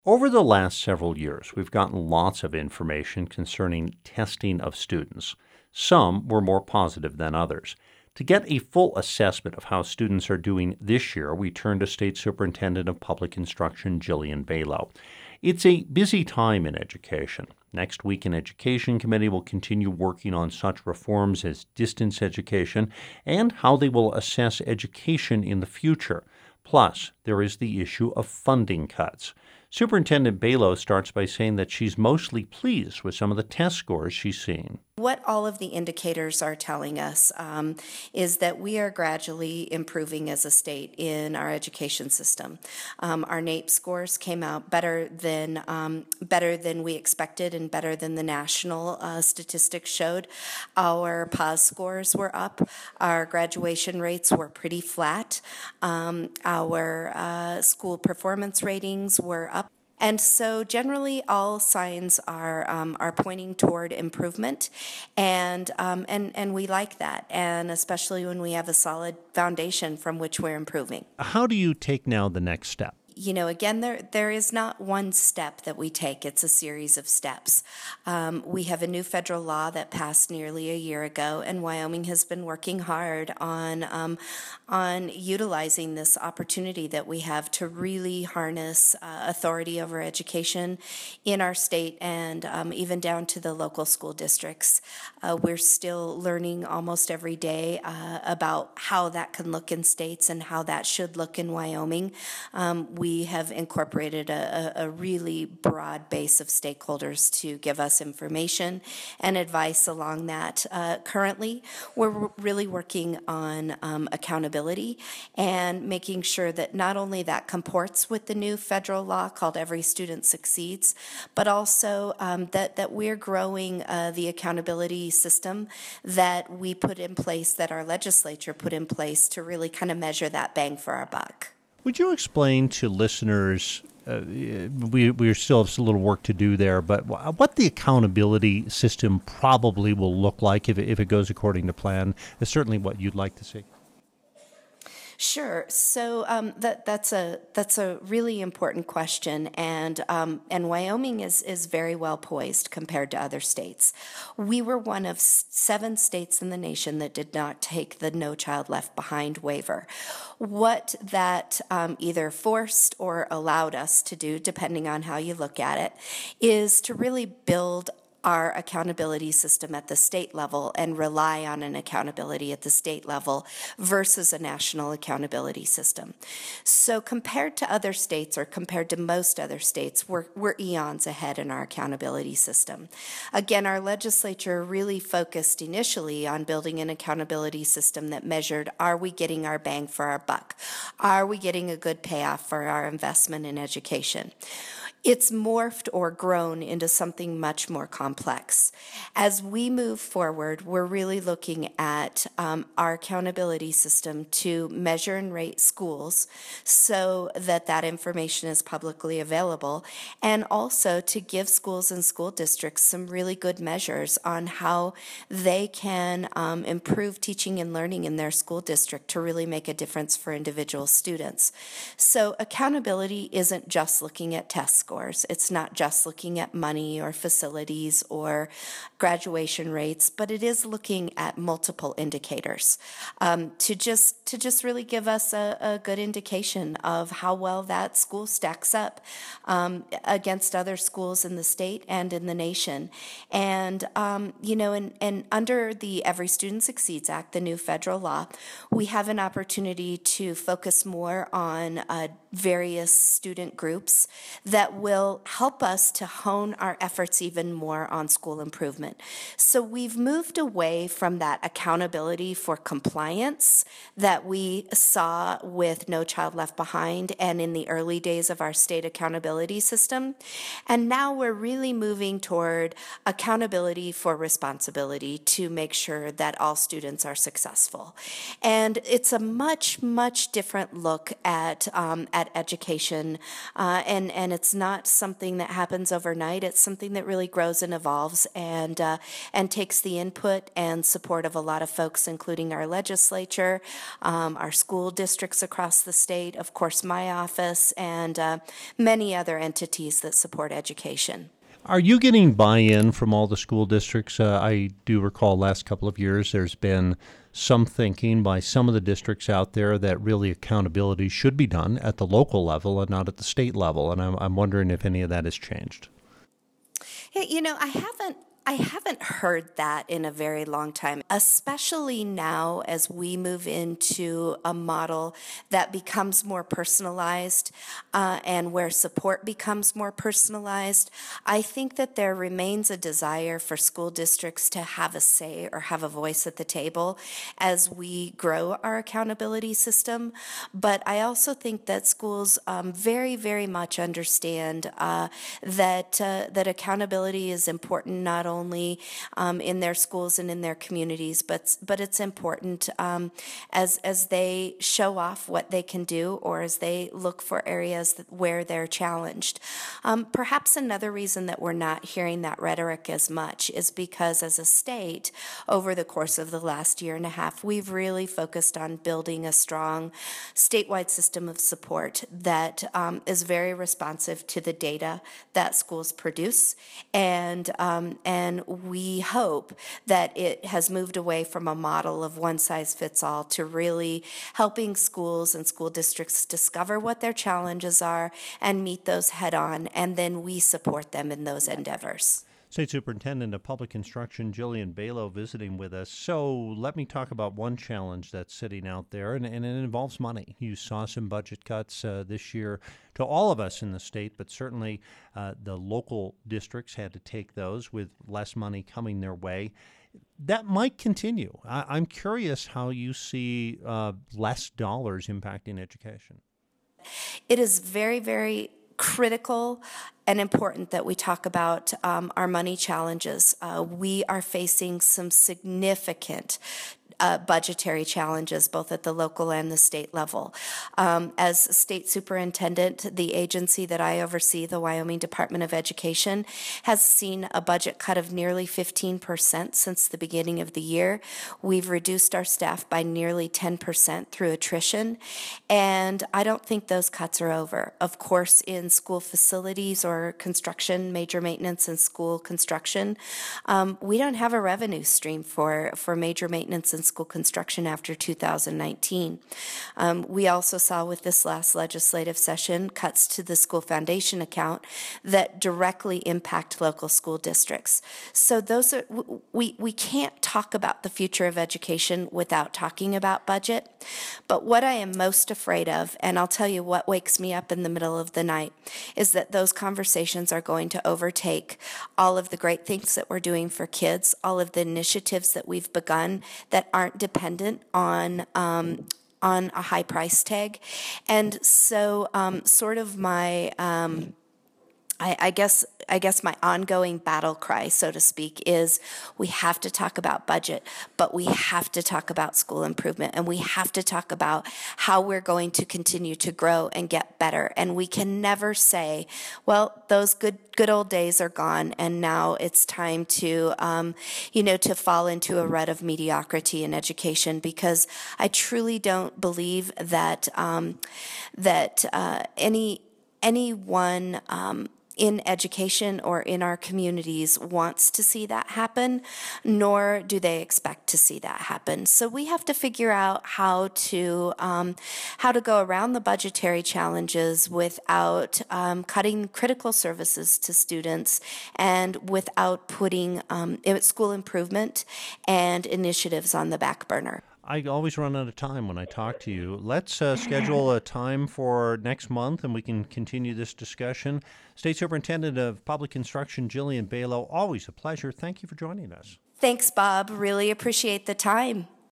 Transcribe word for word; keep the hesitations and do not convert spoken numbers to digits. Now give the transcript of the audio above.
Over the last several years, we've gotten lots of information concerning testing of students. Some were more positive than others. To get a full assessment of how students are doing this year, we turn to State Superintendent of Public Instruction Jillian Balow. It's a busy time in education. Next week, an education committee will continue working on such reforms as distance education and how they will assess education in the future. Plus, there is the issue of funding cuts. Superintendent Balow starts by saying that she's mostly pleased with some of the test scores she's seeing. What all of the indicators are telling us um, is that we are gradually improving as a state in our education system. Um, our NAEP scores came out better than um, better than we expected and better than the national uh, statistics showed. Our P A S scores were up. Our graduation rates were pretty flat. Um, our uh, school performance ratings were up. And so generally all signs are um, are pointing toward improvement, and, um, and, and we like that, and especially when we have a solid foundation from which we're improving. How do you take now the next step? You know, again, there there is not one step that we take. It's a series of steps. Um, we have a new federal law that passed nearly a year ago, and Wyoming has been working hard on um, on utilizing this opportunity that we have to really harness uh, authority over education in our state and um, even down to the local school districts. Uh, we're still learning almost every day uh, about how that can look in states and how that should look in Wyoming. Um, we have incorporated a, a really broad base of stakeholders to give us information and advice along that. Uh, currently, we're really working on um, accountability and making sure that not only that comports with the new federal law called Every Student Succeeds, but also um, that, that we're growing uh, the accountability system that we put in place, that our legislature put in place to really kind of measure that bang for our buck. Would you explain to listeners, uh, we, we still have a little work to do there, but what the accountability system probably will look like if it, if it goes according to plan is certainly what you'd like to see? Sure. So um, that that's a that's a really important question, and um, and Wyoming is is very well poised compared to other states. We were one of seven states in the nation that did not take the No Child Left Behind waiver. What that um, either forced or allowed us to do, depending on how you look at it, is to really build our accountability system at the state level and rely on an accountability at the state level versus a national accountability system. So compared to other states, or compared to most other states, we're, we're eons ahead in our accountability system. Again, our legislature really focused initially on building an accountability system that measured, are we getting our bang for our buck? Are we getting a good payoff for our investment in education? It's morphed or grown into something much more complex. As we move forward, we're really looking at um, our accountability system to measure and rate schools so that that information is publicly available, and also to give schools and school districts some really good measures on how they can um, improve teaching and learning in their school district to really make a difference for individual students. So accountability isn't just looking at test scores. It's not just looking at money or facilities or graduation rates, but it is looking at multiple indicators um, to just to just really give us a, a good indication of how well that school stacks up um, against other schools in the state and in the nation. And um, you know, and, and under the Every Student Succeeds Act, the new federal law, we have an opportunity to focus more on uh, various student groups that will help us to hone our efforts even more on school improvement. So we've moved away from that accountability for compliance that we saw with No Child Left Behind and in the early days of our state accountability system. And now we're really moving toward accountability for responsibility to make sure that all students are successful. And it's a much, much different look at, um, at education, uh, and, and it's not not something that happens overnight. It's something that really grows and evolves and uh, and takes the input and support of a lot of folks, including our legislature, um, our school districts across the state, of course, my office, and uh, many other entities that support education. Are you getting buy-in from all the school districts? Uh, I do recall last couple of years there's been some thinking by some of the districts out there that really accountability should be done at the local level and not at the state level. And I'm, I'm wondering if any of that has changed. Hey, you know, I haven't I haven't heard that in a very long time, especially now as we move into a model that becomes more personalized uh, and where support becomes more personalized. I think that there remains a desire for school districts to have a say or have a voice at the table as we grow our accountability system. But I also think that schools um, very, very much understand uh, that uh, that accountability is important not only only um, in their schools and in their communities, but but it's important um, as as they show off what they can do or as they look for areas that, where they're challenged. Um, perhaps another reason that we're not hearing that rhetoric as much is because as a state, over the course of the last year and a half, we've really focused on building a strong statewide system of support that um, is very responsive to the data that schools produce, and um, and And we hope that it has moved away from a model of one size fits all to really helping schools and school districts discover what their challenges are and meet those head on, and then we support them in those endeavors. State Superintendent of Public Instruction Jillian Balow visiting with us. So let me talk about one challenge that's sitting out there, and, and it involves money. You saw some budget cuts uh, this year to all of us in the state, but certainly uh, the local districts had to take those with less money coming their way. That might continue. I, I'm curious how you see uh, less dollars impacting education. It is very, very critical and important that we talk about um, our money challenges. Uh, we are facing some significant Uh, budgetary challenges, both at the local and the state level. Um, as state superintendent, the agency that I oversee, the Wyoming Department of Education, has seen a budget cut of nearly fifteen percent since the beginning of the year. We've reduced our staff by nearly ten percent through attrition, and I don't think those cuts are over. Of course, in school facilities or construction, major maintenance and school construction, um, we don't have a revenue stream for, for major maintenance and school construction after two thousand nineteen. Um, we also saw with this last legislative session cuts to the school foundation account that directly impact local school districts. So those are, we, we can't talk about the future of education without talking about budget. But what I am most afraid of, and I'll tell you what wakes me up in the middle of the night, is that those conversations are going to overtake all of the great things that we're doing for kids, all of the initiatives that we've begun that aren't dependent on um, on a high price tag. And so um, sort of my um, I, I guess I guess my ongoing battle cry, so to speak, is we have to talk about budget, but we have to talk about school improvement, and we have to talk about how we're going to continue to grow and get better. And we can never say, well, those good good old days are gone, and now it's time to, um, you know, to fall into a rut of mediocrity in education, because I truly don't believe that um, that uh, any anyone um, in education or in our communities wants to see that happen, nor do they expect to see that happen. So we have to figure out how to um, how to go around the budgetary challenges without um, cutting critical services to students and without putting um, school improvement and initiatives on the back burner. I always run out of time when I talk to you. Let's uh, schedule a time for next month, and we can continue this discussion. State Superintendent of Public Instruction, Jillian Balow, always a pleasure. Thank you for joining us. Thanks, Bob. Really appreciate the time.